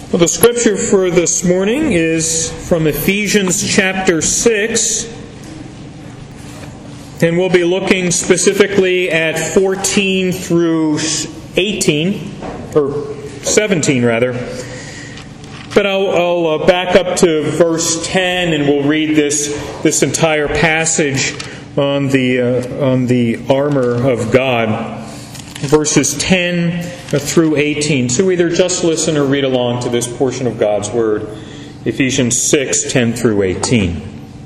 Well, the scripture for this morning is from Ephesians chapter 6. And we'll be looking specifically at 14 through 18, or 17 rather. But I'll back up to verse 10 and we'll read this entire passage on the armor of God. Verses 10 through 18. So either just listen or read along to this portion of God's Word. Ephesians 6, 10 through 18.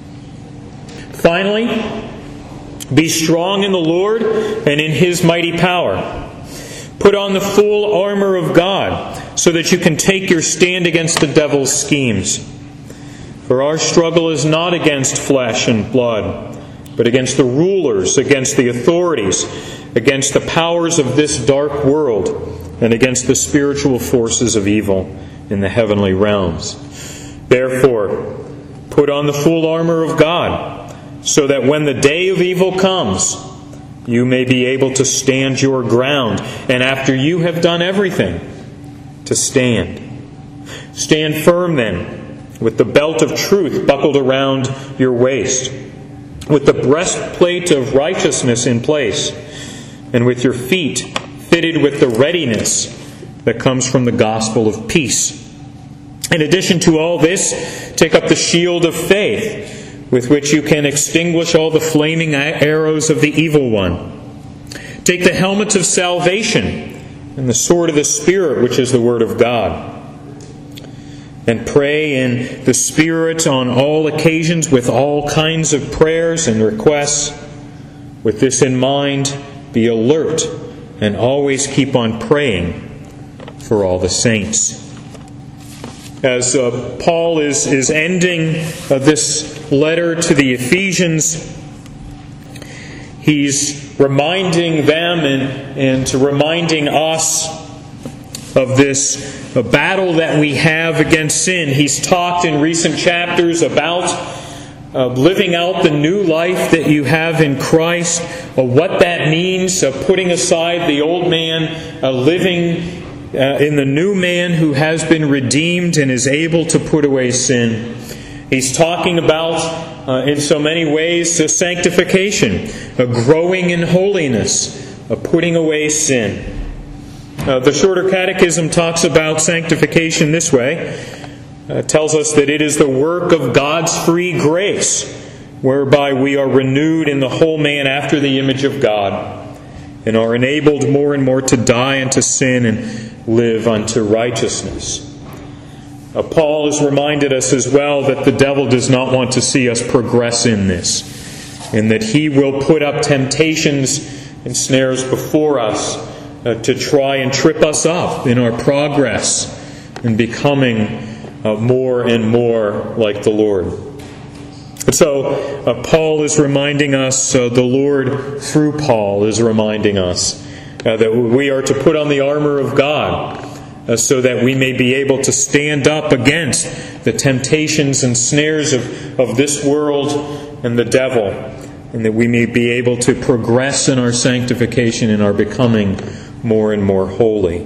Finally, be strong in the Lord and in His mighty power. Put on the full armor of God, so that you can take your stand against the devil's schemes. For our struggle is not against flesh and blood, but against the rulers, against the authorities, against the powers of this dark world, and against the spiritual forces of evil in the heavenly realms. Therefore, put on the full armor of God, so that when the day of evil comes, you may be able to stand your ground, and after you have done everything, to stand. Stand firm then, with the belt of truth buckled around your waist, with the breastplate of righteousness in place, and with your feet fitted with the readiness that comes from the gospel of peace. In addition to all this, take up the shield of faith, with which you can extinguish all the flaming arrows of the evil one. Take the helmet of salvation and the sword of the Spirit, which is the Word of God. And pray in the Spirit on all occasions with all kinds of prayers and requests. With this in mind, be alert and always keep on praying for all the saints. As Paul is ending this letter to the Ephesians, he's reminding them and reminding us of this battle that we have against sin. He's talked in recent chapters about living out the new life that you have in Christ, what that means, putting aside the old man, living in the new man who has been redeemed and is able to put away sin. He's talking about, in so many ways, sanctification, growing in holiness, putting away sin. The Shorter Catechism talks about sanctification this way. It tells us that it is the work of God's free grace, whereby we are renewed in the whole man after the image of God, and are enabled more and more to die unto sin and live unto righteousness. Paul has reminded us as well that the devil does not want to see us progress in this, and that he will put up temptations and snares before us to try and trip us up in our progress in becoming more and more like the Lord. And so Paul is reminding us, the Lord through Paul is reminding us that we are to put on the armor of God so that we may be able to stand up against the temptations and snares of this world and the devil, and that we may be able to progress in our sanctification and our becoming more and more holy.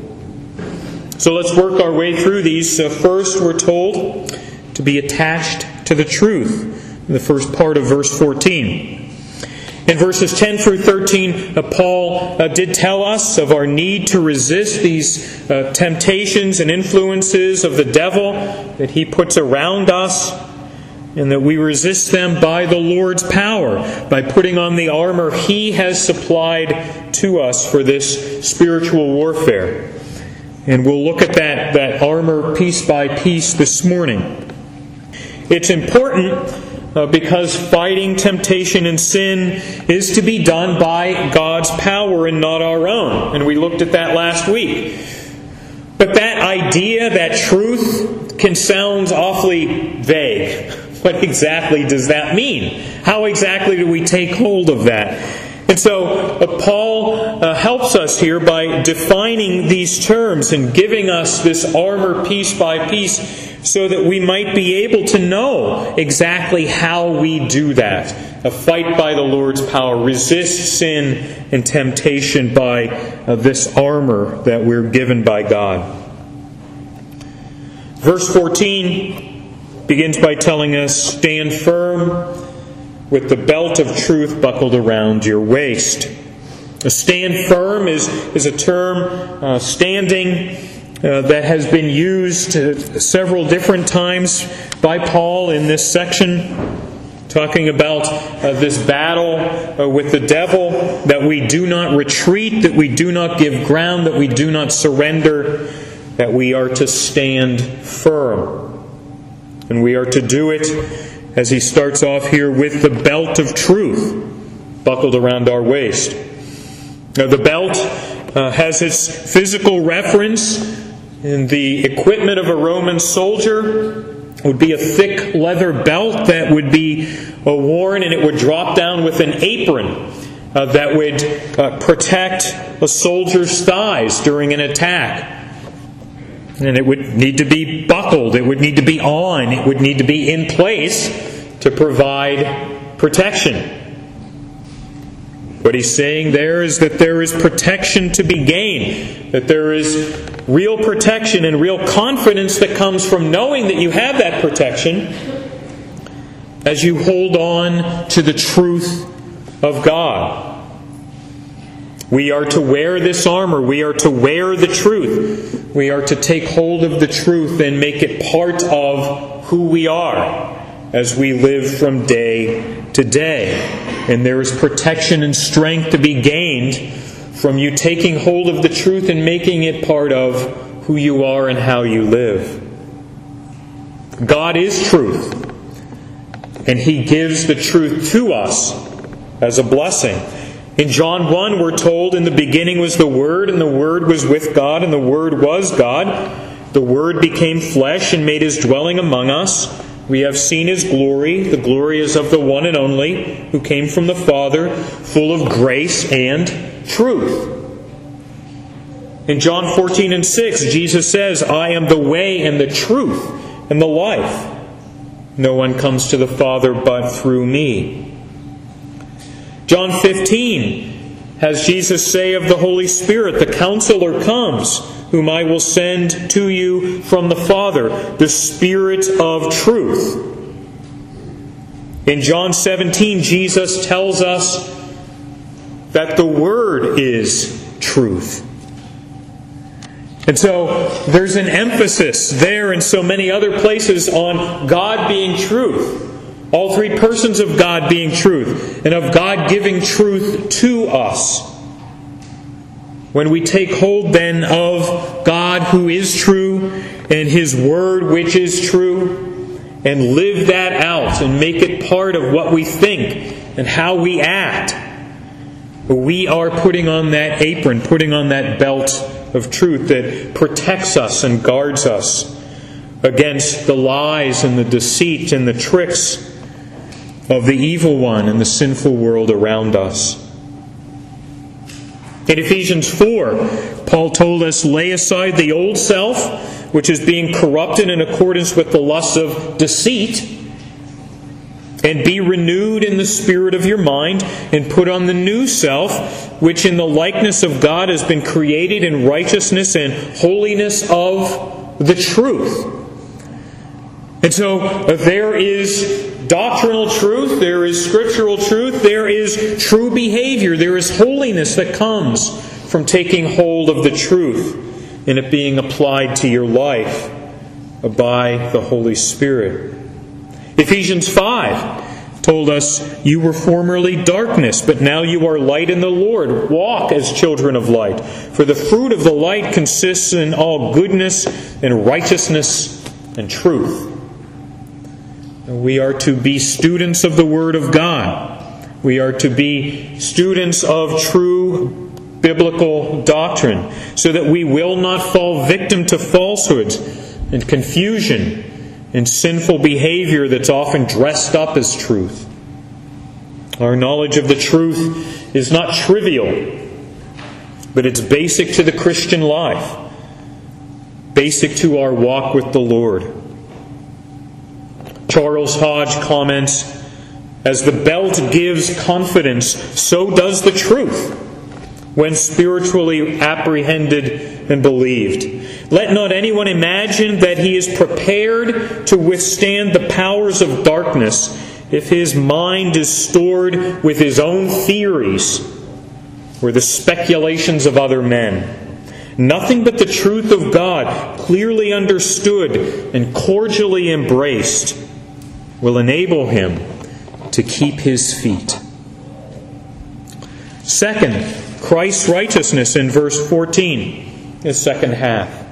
So let's work our way through these. First, we're told to be attached to the truth, in the first part of verse 14. In verses 10 through 13, Paul did tell us of our need to resist these temptations and influences of the devil that he puts around us, and that we resist them by the Lord's power, by putting on the armor He has supplied to us for this spiritual warfare. And we'll look at that armor piece by piece this morning. It's important because fighting temptation and sin is to be done by God's power and not our own. And we looked at that last week. But that idea, that truth, can sound awfully vague. What exactly does that mean? How exactly do we take hold of that? And so Paul helps us here by defining these terms and giving us this armor piece by piece so that we might be able to know exactly how we do that. Fight by the Lord's power, resist sin and temptation by this armor that we're given by God. Verse 14 begins by telling us, "Stand firm with the belt of truth buckled around your waist." Stand firm is a term, standing, that has been used several different times by Paul in this section, talking about this battle with the devil, that we do not retreat, that we do not give ground, that we do not surrender, that we are to stand firm. And we are to do it, as he starts off here, with the belt of truth buckled around our waist. Now, the belt has its physical reference in the equipment of a Roman soldier. It would be a thick leather belt that would be worn, and it would drop down with an apron that would protect a soldier's thighs during an attack. And it would need to be buckled, it would need to be on, it would need to be in place to provide protection. What he's saying there is that there is protection to be gained, that there is real protection and real confidence that comes from knowing that you have that protection as you hold on to the truth of God. We are to wear this armor. We are to wear the truth. We are to take hold of the truth and make it part of who we are as we live from day to day. And there is protection and strength to be gained from you taking hold of the truth and making it part of who you are and how you live. God is truth, and He gives the truth to us as a blessing. In John 1, we're told, "In the beginning was the Word, and the Word was with God, and the Word was God. The Word became flesh and made His dwelling among us. We have seen His glory. The glory is of the one and only, who came from the Father, full of grace and truth." In John 14 and 6, Jesus says, "I am the way and the truth and the life. No one comes to the Father but through me." John 15 has Jesus say of the Holy Spirit, "The Counselor comes, whom I will send to you from the Father, the Spirit of truth." In John 17, Jesus tells us that the Word is truth. And so there's an emphasis there and so many other places on God being truth. All three persons of God being truth, and of God giving truth to us. When we take hold then of God who is true, and His Word which is true, and live that out and make it part of what we think and how we act, we are putting on that apron, putting on that belt of truth that protects us and guards us against the lies and the deceit and the tricks of the evil one and the sinful world around us. In Ephesians 4, Paul told us, "Lay aside the old self, which is being corrupted in accordance with the lusts of deceit, and be renewed in the spirit of your mind, and put on the new self, which in the likeness of God has been created in righteousness and holiness of the truth." And so there is doctrinal truth, there is scriptural truth, there is true behavior, there is holiness that comes from taking hold of the truth and it being applied to your life by the Holy Spirit. Ephesians 5 told us, "You were formerly darkness, but now you are light in the Lord. Walk as children of light. For the fruit of the light consists in all goodness and righteousness and truth." We are to be students of the Word of God. We are to be students of true biblical doctrine, so that we will not fall victim to falsehoods and confusion and sinful behavior that's often dressed up as truth. Our knowledge of the truth is not trivial, but it's basic to the Christian life, basic to our walk with the Lord. Charles Hodge comments, "As the belt gives confidence, so does the truth, when spiritually apprehended and believed. Let not anyone imagine that he is prepared to withstand the powers of darkness if his mind is stored with his own theories or the speculations of other men. Nothing but the truth of God, clearly understood and cordially embraced, will enable him to keep his feet. Second, Christ's righteousness in verse 14, the second half.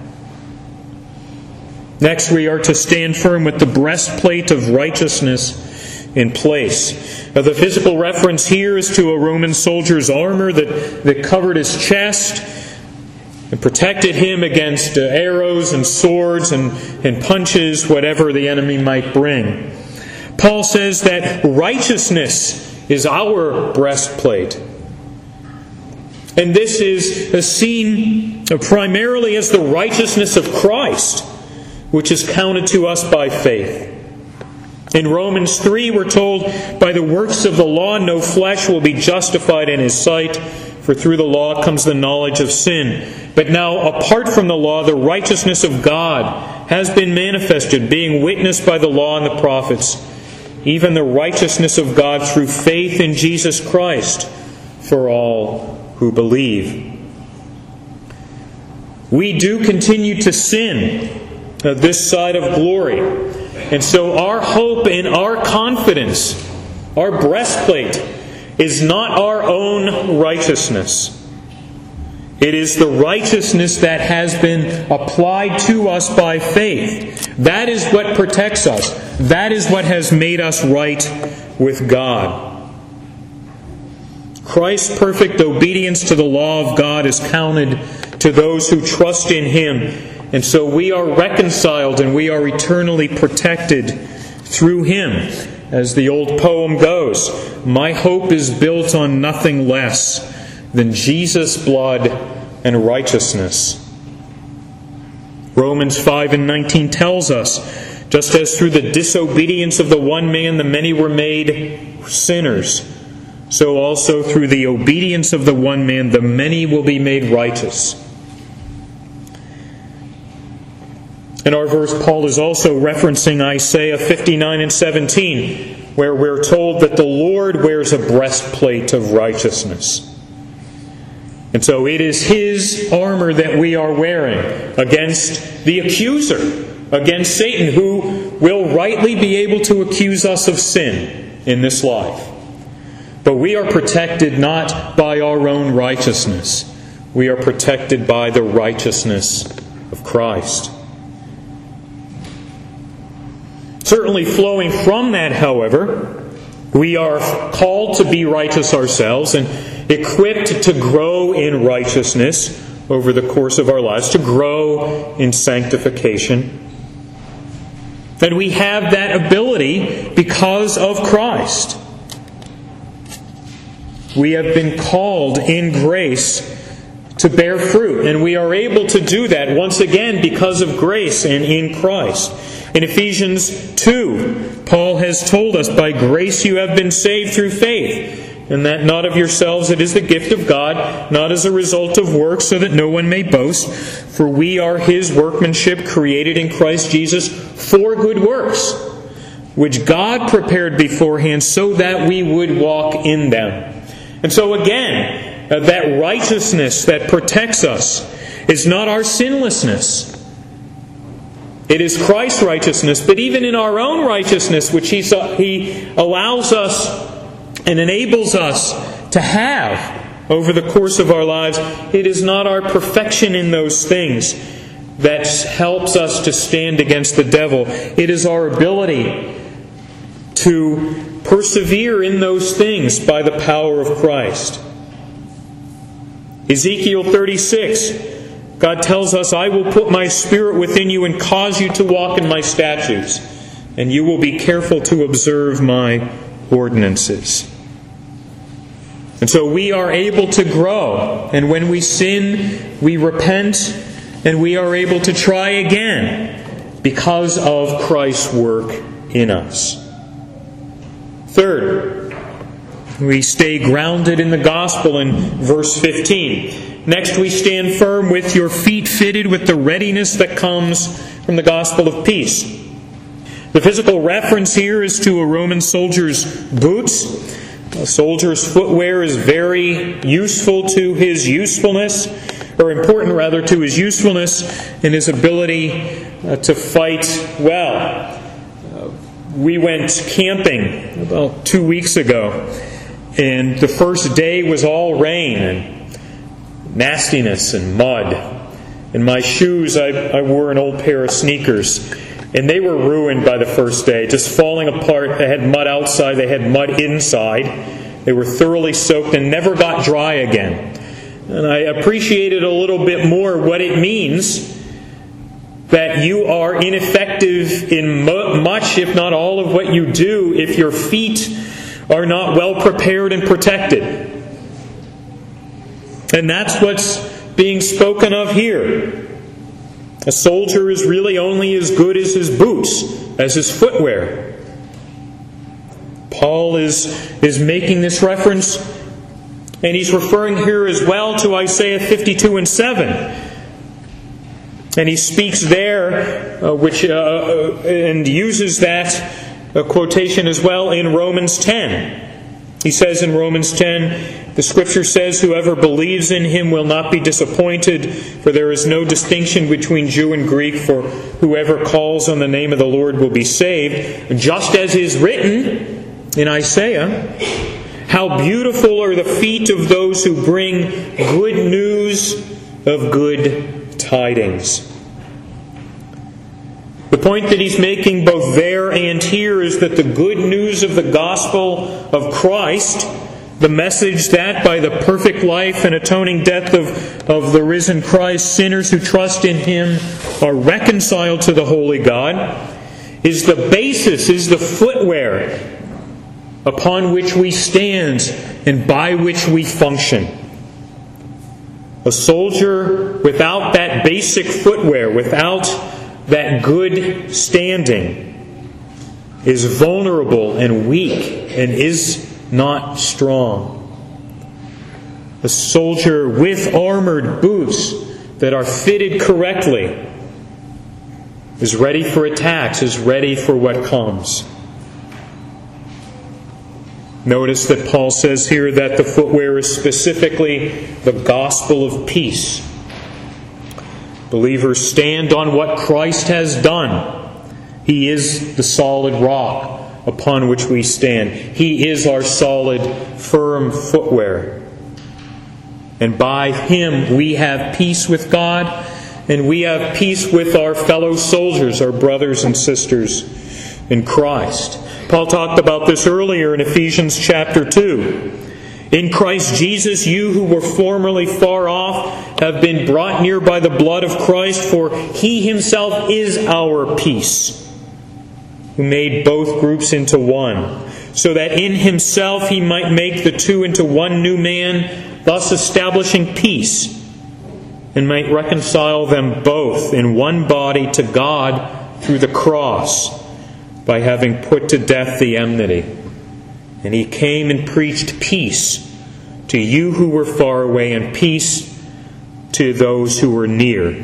Next, we are to stand firm with the breastplate of righteousness in place. Now, the physical reference here is to a Roman soldier's armor that covered his chest and protected him against arrows and swords and punches, whatever the enemy might bring. Paul says that righteousness is our breastplate. And this is seen primarily as the righteousness of Christ, which is counted to us by faith. In Romans 3, we're told, by the works of the law no flesh will be justified in his sight, for through the law comes the knowledge of sin. But now, apart from the law, the righteousness of God has been manifested, being witnessed by the law and the prophets, even the righteousness of God through faith in Jesus Christ for all who believe. We do continue to sin this side of glory. And so our hope and our confidence, our breastplate, is not our own righteousness. It is the righteousness that has been applied to us by faith. That is what protects us. That is what has made us right with God. Christ's perfect obedience to the law of God is counted to those who trust in Him. And so we are reconciled and we are eternally protected through Him. As the old poem goes, my hope is built on nothing less than Jesus' blood and righteousness. Romans 5:19 tells us, just as through the disobedience of the one man the many were made sinners, so also through the obedience of the one man the many will be made righteous. In our verse, Paul is also referencing Isaiah 59:17, where we're told that the Lord wears a breastplate of righteousness. And so it is His armor that we are wearing against the accuser, against Satan, who will rightly be able to accuse us of sin in this life. But we are protected not by our own righteousness. We are protected by the righteousness of Christ. Certainly flowing from that, however, we are called to be righteous ourselves and equipped to grow in righteousness over the course of our lives, to grow in sanctification. And we have that ability because of Christ. We have been called in grace to bear fruit, and we are able to do that once again because of grace and in Christ. In Ephesians 2, Paul has told us, by grace you have been saved through faith, and that not of yourselves, it is the gift of God, not as a result of works, so that no one may boast. For we are His workmanship, created in Christ Jesus for good works, which God prepared beforehand so that we would walk in them. And so again, that righteousness that protects us is not our sinlessness. It is Christ's righteousness, but even in our own righteousness, which He allows us and enables us to have over the course of our lives, it is not our perfection in those things that helps us to stand against the devil. It is our ability to persevere in those things by the power of Christ. Ezekiel 36, God tells us, I will put my Spirit within you and cause you to walk in my statutes, and you will be careful to observe my ordinances. And so we are able to grow, and when we sin, we repent, and we are able to try again because of Christ's work in us. Third, we stay grounded in the gospel in verse 15. Next, we stand firm with your feet fitted with the readiness that comes from the gospel of peace. The physical reference here is to a Roman soldier's boots. A soldier's footwear is very useful to his usefulness, or important rather, to his usefulness and his ability to fight well. We went camping about 2 weeks ago, and the first day was all rain and nastiness and mud. In my shoes, I wore an old pair of sneakers, and they were ruined by the first day, just falling apart. They had mud outside, they had mud inside. They were thoroughly soaked and never got dry again. And I appreciated a little bit more what it means that you are ineffective in much, if not all, of what you do if your feet are not well prepared and protected. And that's what's being spoken of here. A soldier is really only as good as his boots, as his footwear. Paul is making this reference, and he's referring here as well to Isaiah 52 and 7. And he speaks there, and uses that quotation as well in Romans 10. He says in Romans 10, the Scripture says, "Whoever believes in Him will not be disappointed, for there is no distinction between Jew and Greek, for whoever calls on the name of the Lord will be saved." Just as is written in Isaiah, "How beautiful are the feet of those who bring good news of good tidings." The point that he's making both there and here is that the good news of the gospel of Christ, the message that by the perfect life and atoning death of the risen Christ, sinners who trust in Him are reconciled to the holy God, is the basis, is the footwear upon which we stand and by which we function. A soldier without that basic footwear, without that good standing, is vulnerable and weak and is not strong. A soldier with armored boots that are fitted correctly is ready for attacks, is ready for what comes. Notice that Paul says here that the footwear is specifically the gospel of peace. Believers stand on what Christ has done. He is the solid rock upon which we stand. He is our solid, firm footwear. And by Him we have peace with God, and we have peace with our fellow soldiers, our brothers and sisters in Christ. Paul talked about this earlier in Ephesians chapter 2. "In Christ Jesus, you who were formerly far off have been brought near by the blood of Christ, for He Himself is our peace, who made both groups into one, so that in Himself He might make the two into one new man, thus establishing peace, and might reconcile them both in one body to God through the cross, by having put to death the enmity. And He came and preached peace to you who were far away, and peace to those who were near."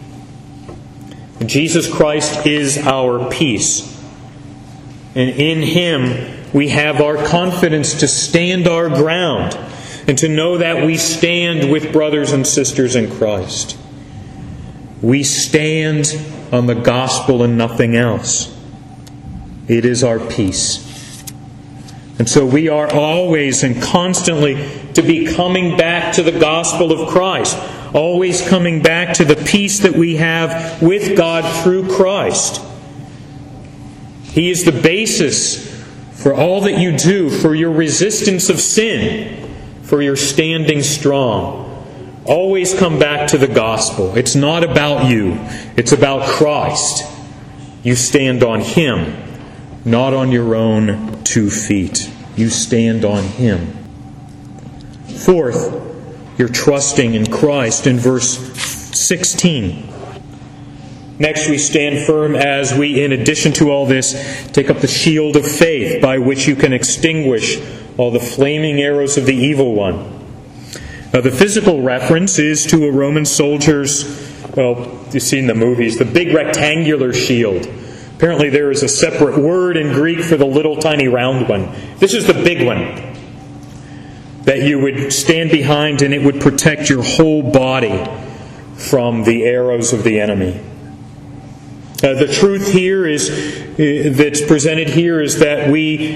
Jesus Christ is our peace. And in Him we have our confidence to stand our ground and to know that we stand with brothers and sisters in Christ. We stand on the gospel and nothing else. It is our peace. And so we are always and constantly to be coming back to the gospel of Christ. Always coming back to the peace that we have with God through Christ. He is the basis for all that you do, for your resistance of sin, for your standing strong. Always come back to the gospel. It's not about you. It's about Christ. You stand on Him, not on your own 2 feet. You stand on Him. Fourth, you're trusting in Christ in verse 16. Next, we stand firm as we, in addition to all this, take up the shield of faith by which you can extinguish all the flaming arrows of the evil one. The physical reference is to a Roman soldier's, well, you see in the movies, the big rectangular shield. Apparently there is a separate word in Greek for the little tiny round one. This is the big one that you would stand behind, and it would protect your whole body from the arrows of the enemy. The truth here that's presented here is that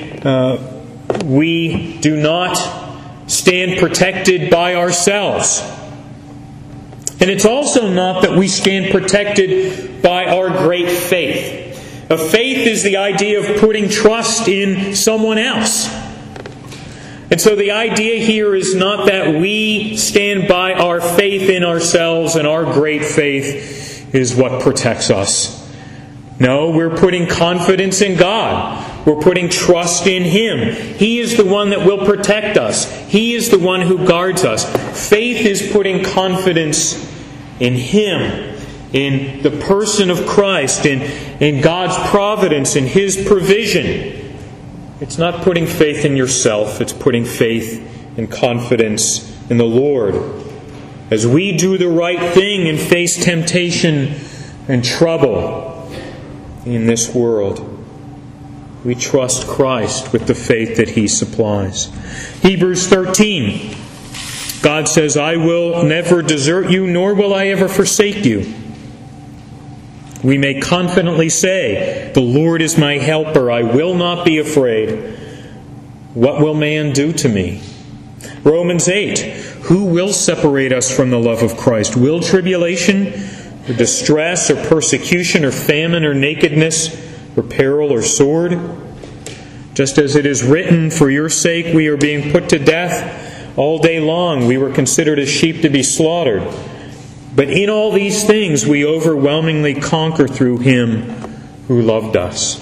we do not stand protected by ourselves. And it's also not that we stand protected by our great faith. A faith is the idea of putting trust in someone else. And so the idea here is not that we stand by our faith in ourselves and our great faith is what protects us. No, we're putting confidence in God. We're putting trust in Him. He is the one that will protect us. He is the one who guards us. Faith is putting confidence in Him, in the person of Christ, in God's providence, in His provision. It's not putting faith in yourself. It's putting faith and confidence in the Lord. As we do the right thing and face temptation and trouble in this world, we trust Christ with the faith that He supplies. Hebrews 13. God says, I will never desert you, nor will I ever forsake you. We may confidently say, the Lord is my helper, I will not be afraid. What will man do to me? Romans 8, who will separate us from the love of Christ? Will tribulation, or distress, or persecution, or famine, or nakedness, or peril, or sword? Just as it is written, for your sake we are being put to death all day long. We were considered as sheep to be slaughtered. But in all these things we overwhelmingly conquer through Him who loved us.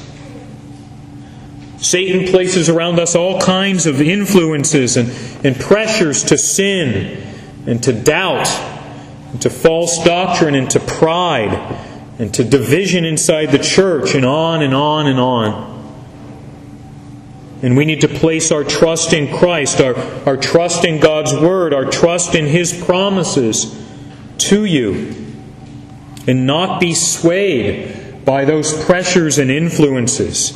Satan places around us all kinds of influences and pressures to sin and to doubt and to false doctrine and to pride and to division inside the church and on and on and on. And we need to place our trust in Christ, our trust in God's Word, our trust in His promises to you, and not be swayed by those pressures and influences.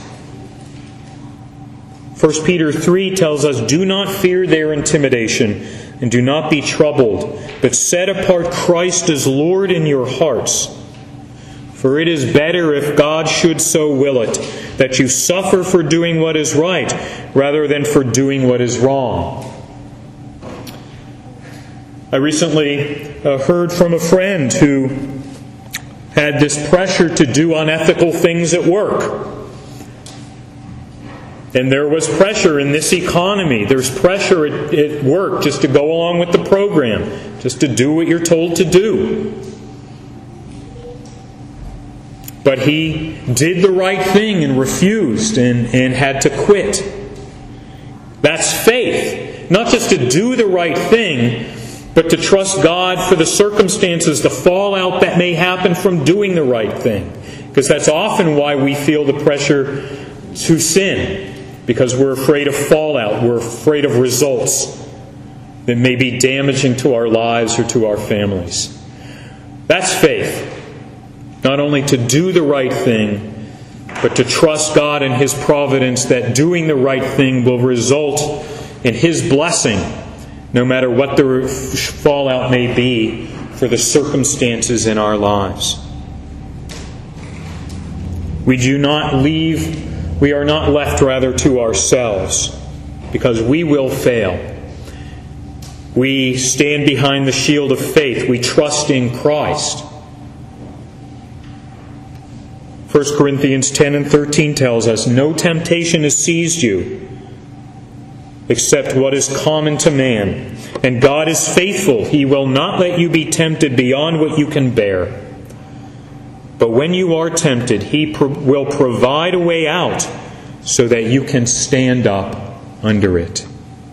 1 Peter 3 tells us, do not fear their intimidation, and do not be troubled, but set apart Christ as Lord in your hearts. For it is better, if God should so will it, that you suffer for doing what is right, rather than for doing what is wrong. I recently heard from a friend who had this pressure to do unethical things at work. And there was pressure in this economy. There's pressure at work just to go along with the program, just to do what you're told to do. But he did the right thing and refused and had to quit. That's faith. Not just to do the right thing, but to trust God for the circumstances, the fallout that may happen from doing the right thing. Because that's often why we feel the pressure to sin. Because we're afraid of fallout. We're afraid of results that may be damaging to our lives or to our families. That's faith. Not only to do the right thing, but to trust God and His providence that doing the right thing will result in His blessing, no matter what the fallout may be for the circumstances in our lives. We are not left rather to ourselves, because we will fail. We stand behind the shield of faith. We trust in Christ. 1 Corinthians 10 and 13 tells us, no temptation has seized you except what is common to man. And God is faithful. He will not let you be tempted beyond what you can bear. But when you are tempted, He will provide a way out so that you can stand up under it.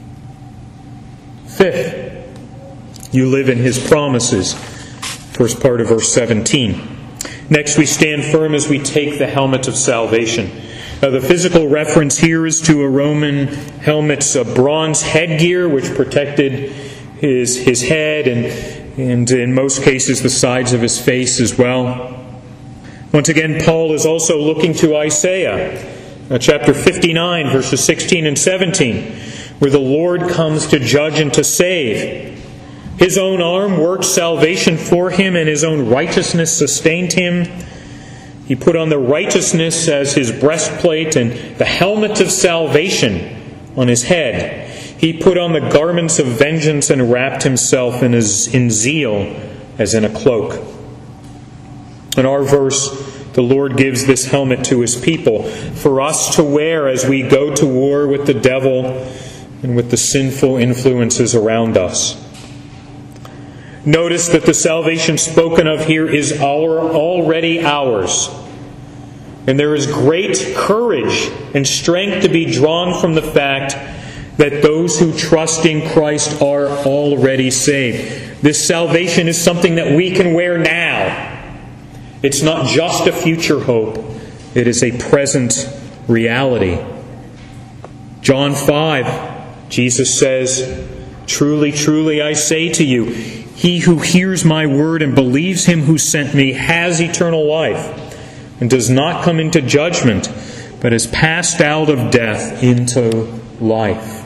Fifth, you live in His promises. First part of verse 17. Next, we stand firm as we take the helmet of salvation. The physical reference here is to a Roman helmet's bronze headgear, which protected his head and in most cases the sides of his face as well. Once again, Paul is also looking to Isaiah, chapter 59, verses 16 and 17, where the Lord comes to judge and to save. His own arm worked salvation for him, and his own righteousness sustained him. He put on the righteousness as his breastplate and the helmet of salvation on his head. He put on the garments of vengeance and wrapped himself in zeal as in a cloak. In our verse, the Lord gives this helmet to His people for us to wear as we go to war with the devil and with the sinful influences around us. Notice that the salvation spoken of here is already ours. And there is great courage and strength to be drawn from the fact that those who trust in Christ are already saved. This salvation is something that we can wear now. It's not just a future hope. It is a present reality. John 5, Jesus says, "Truly, truly, I say to you, he who hears my word and believes Him who sent me has eternal life, and does not come into judgment, but is passed out of death into life."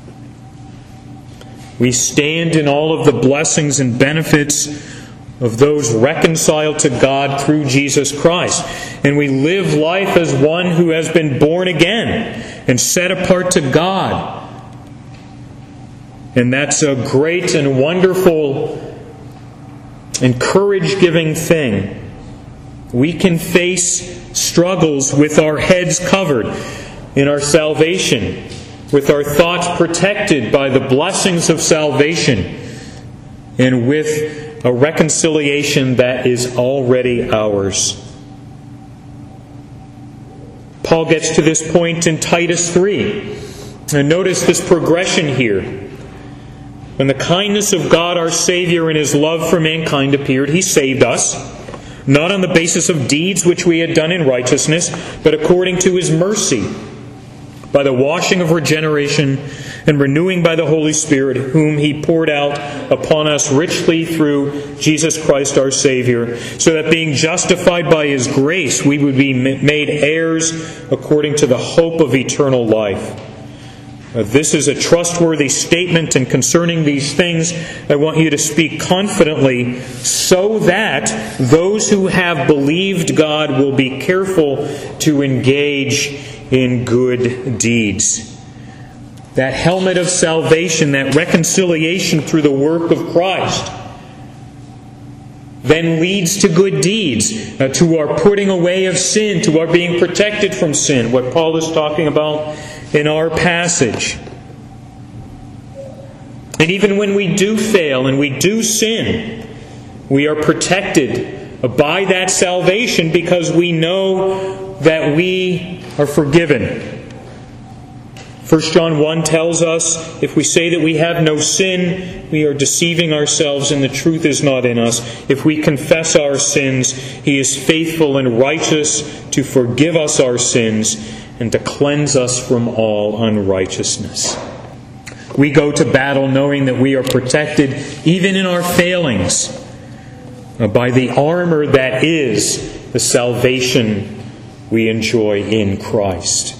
We stand in all of the blessings and benefits of those reconciled to God through Jesus Christ. And we live life as one who has been born again and set apart to God. And that's a great and wonderful and courage-giving thing. We can face struggles with our heads covered in our salvation, with our thoughts protected by the blessings of salvation, and with a reconciliation that is already ours. Paul gets to this point in Titus 3. And notice this progression here. When the kindness of God our Savior and His love for mankind appeared, He saved us, not on the basis of deeds which we had done in righteousness, but according to His mercy, by the washing of regeneration and renewing by the Holy Spirit, whom He poured out upon us richly through Jesus Christ our Savior, so that being justified by His grace, we would be made heirs according to the hope of eternal life. This is a trustworthy statement, and concerning these things, I want you to speak confidently, so that those who have believed God will be careful to engage in good deeds. That helmet of salvation, that reconciliation through the work of Christ, then leads to good deeds, to our putting away of sin, to our being protected from sin, what Paul is talking about in our passage. And even when we do fail and we do sin, we are protected by that salvation because we know that we are forgiven. 1 John 1 tells us, if we say that we have no sin, we are deceiving ourselves and the truth is not in us. If we confess our sins, He is faithful and righteous to forgive us our sins and to cleanse us from all unrighteousness. We go to battle knowing that we are protected, even in our failings, by the armor that is the salvation we enjoy in Christ.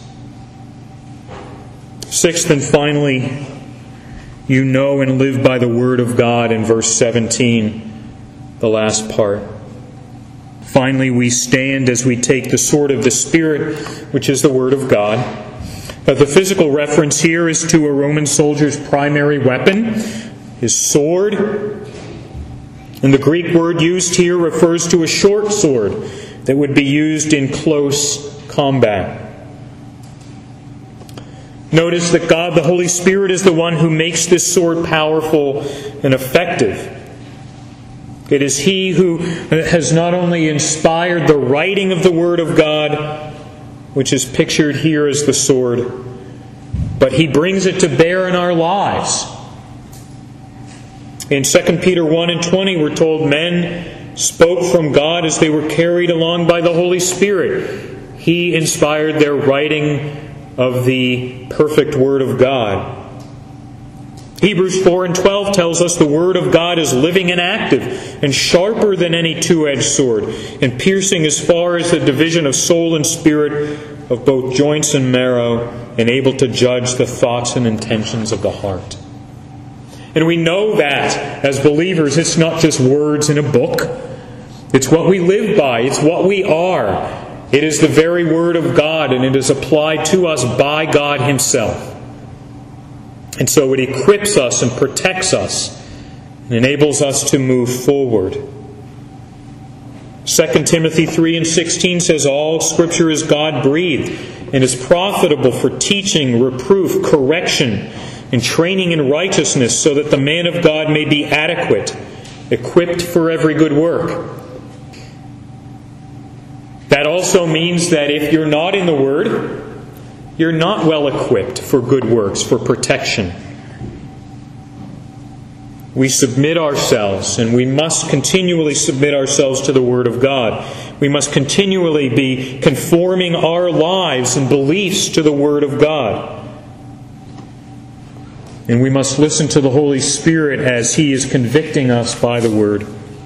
Sixth and finally, you know and live by the Word of God in verse 17, the last part. Finally, we stand as we take the sword of the Spirit, which is the Word of God. The physical reference here is to a Roman soldier's primary weapon, his sword. And the Greek word used here refers to a short sword that would be used in close combat. Notice that God, the Holy Spirit, is the one who makes this sword powerful and effective. It is He who has not only inspired the writing of the Word of God, which is pictured here as the sword, but He brings it to bear in our lives. In 2 Peter 1 and 20, we're told men spoke from God as they were carried along by the Holy Spirit. He inspired their writing of the perfect Word of God. Hebrews 4:12 tells us the Word of God is living and active and sharper than any two-edged sword, and piercing as far as the division of soul and spirit, of both joints and marrow, and able to judge the thoughts and intentions of the heart. And we know that, as believers, it's not just words in a book. It's what we live by. It's what we are. It is the very Word of God, and it is applied to us by God Himself. And so it equips us and protects us and enables us to move forward. 2 Timothy 3:16 says, all Scripture is God-breathed and is profitable for teaching, reproof, correction, and training in righteousness, so that the man of God may be adequate, equipped for every good work. That also means that if you're not in the Word, you're not well equipped for good works, for protection. We submit ourselves, and we must continually submit ourselves to the Word of God. We must continually be conforming our lives and beliefs to the Word of God. And we must listen to the Holy Spirit as He is convicting us by the Word.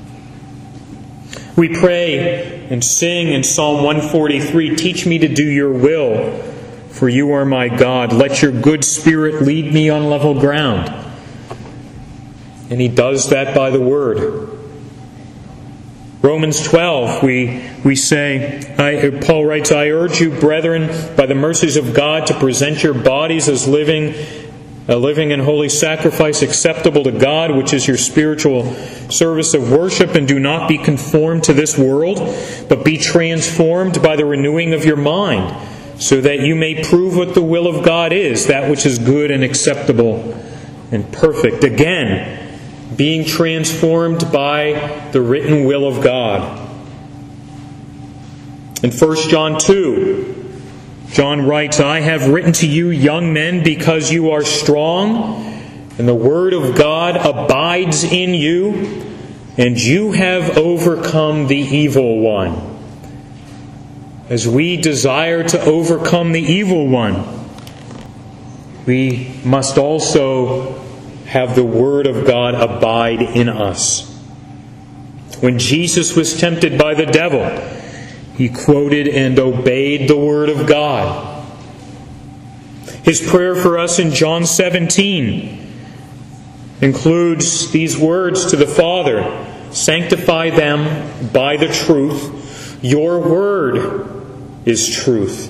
We pray and sing in Psalm 143, teach me to do your will, for you are my God. Let your good Spirit lead me on level ground. And He does that by the Word. Romans 12, we say, Paul writes, I urge you, brethren, by the mercies of God, to present your bodies as a living and holy sacrifice acceptable to God, which is your spiritual service of worship, and do not be conformed to this world, but be transformed by the renewing of your mind, so that you may prove what the will of God is, that which is good and acceptable and perfect. Again, being transformed by the written will of God. In 1 John 2, John writes, I have written to you, young men, because you are strong, and the word of God abides in you, and you have overcome the evil one. As we desire to overcome the evil one, we must also have the Word of God abide in us. When Jesus was tempted by the devil, He quoted and obeyed the Word of God. His prayer for us in John 17 includes these words to the Father, sanctify them by the truth. Your Word is truth.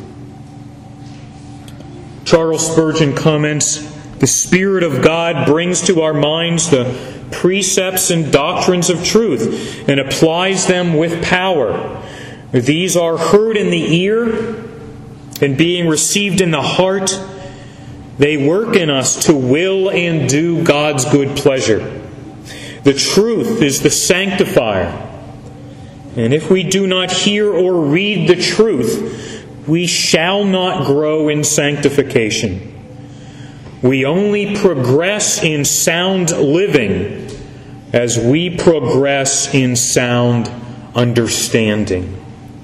Charles Spurgeon comments, the Spirit of God brings to our minds the precepts and doctrines of truth and applies them with power. These are heard in the ear and being received in the heart. They work in us to will and do God's good pleasure. The truth is the sanctifier. And if we do not hear or read the truth, we shall not grow in sanctification. We only progress in sound living as we progress in sound understanding.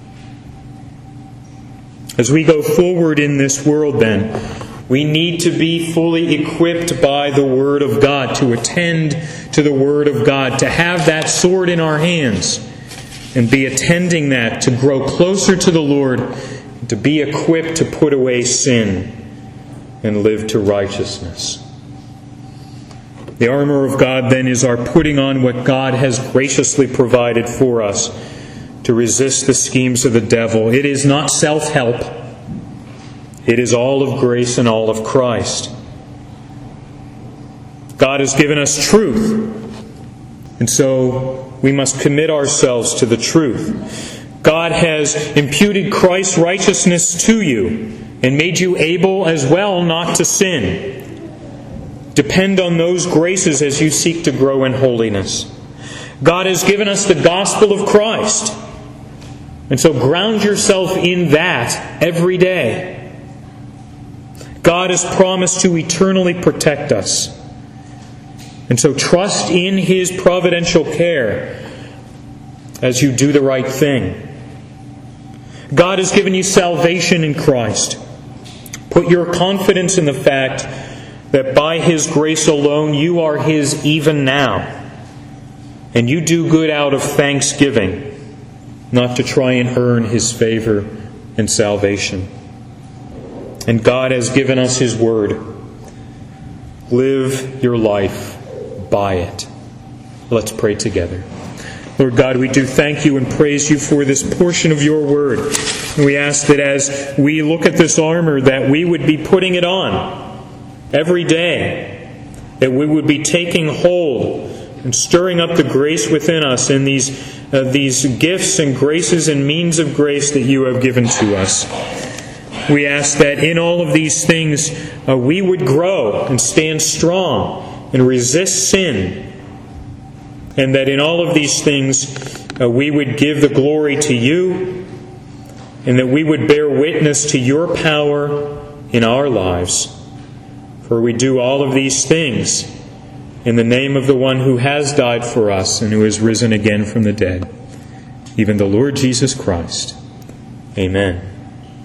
As we go forward in this world, then, we need to be fully equipped by the Word of God, to attend to the Word of God, to have that sword in our hands and be attending that, to grow closer to the Lord, to be equipped to put away sin and live to righteousness. The armor of God, then, is our putting on what God has graciously provided for us to resist the schemes of the devil. It is not self-help. It is all of grace and all of Christ. God has given us truth, and so we must commit ourselves to the truth. God has imputed Christ's righteousness to you and made you able as well not to sin. Depend on those graces as you seek to grow in holiness. God has given us the gospel of Christ, and so ground yourself in that every day. God has promised to eternally protect us, and so trust in His providential care as you do the right thing. God has given you salvation in Christ. Put your confidence in the fact that by His grace alone you are His even now. And you do good out of thanksgiving, not to try and earn His favor and salvation. And God has given us His word. Live your life by it. Let's pray together. Lord God, we do thank You and praise You for this portion of Your word. And we ask that as we look at this armor, that we would be putting it on every day, that we would be taking hold and stirring up the grace within us in these gifts and graces and means of grace that You have given to us. We ask that in all of these things we would grow and stand strong and resist sin, and that in all of these things we would give the glory to You, and that we would bear witness to Your power in our lives. For we do all of these things in the name of the one who has died for us and who is risen again from the dead, even the Lord Jesus Christ. Amen.